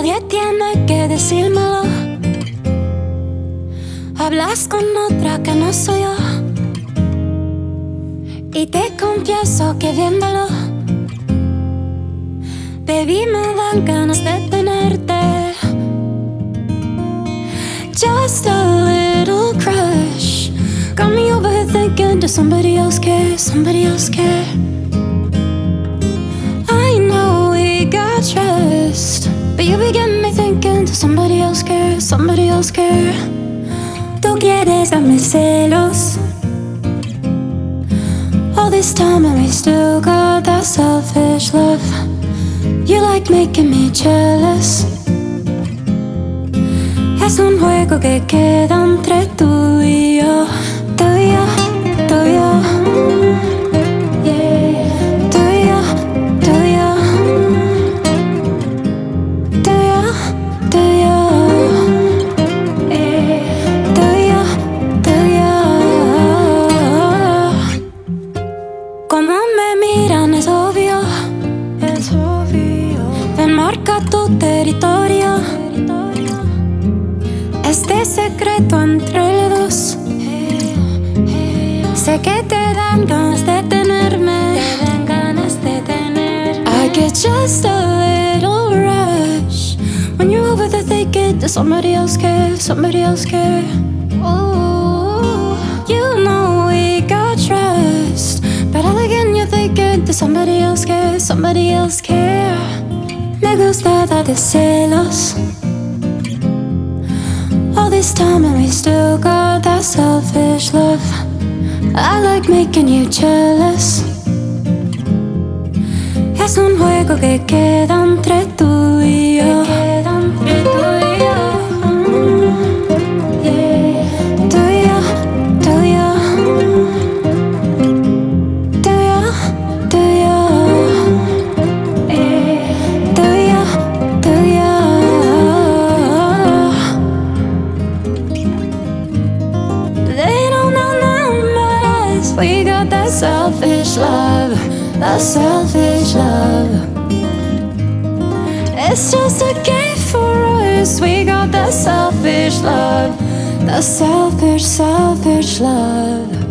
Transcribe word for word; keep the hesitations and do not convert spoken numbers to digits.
Nadie tiene que decírmelo. Hablas con otra que no soy yo. Y te confieso que viéndolo, baby, me dan ganas de tenerte. Just a little crush got me over here thinking, does somebody else care? Somebody else care? I know we got trust, but you be getting me thinking, does somebody else care? Somebody else care? Tú quieres darme celos all this time and we still got that selfish love. You like making me jealous. Es un juego que queda entre tú y yo. Tú y yo, tú y yo. Yeah. Tú y yo, tú y yo. Tú y yo, tú y yo. Yeah. Tú y yo, tú y yo. Como me miran es obvio. Es obvio. Ven, marca tu territorio. Este secreto entre los dos. Sé que te dan ganas de tenerme. Te dan ganas de tener. I get just a little rush when you're over there thinking, does somebody else care? Somebody else care? Ooh, you know we got trust, but all again you're thinking, does somebody else care? Somebody else care? Me gusta darte celos all this time and we still got that selfish love. I like making you jealous. Es un juego que queda entre tú y yo. Queda entre tú y yo. Yeah. Tú y yo, tú y yo. Tú y yo, tú y yo. Yeah. Tú y yo, tú y yo. They don't know nothing but us. We got that selfish love, that selfish love. It's just a game for us. We got that selfish love, that selfish, selfish love.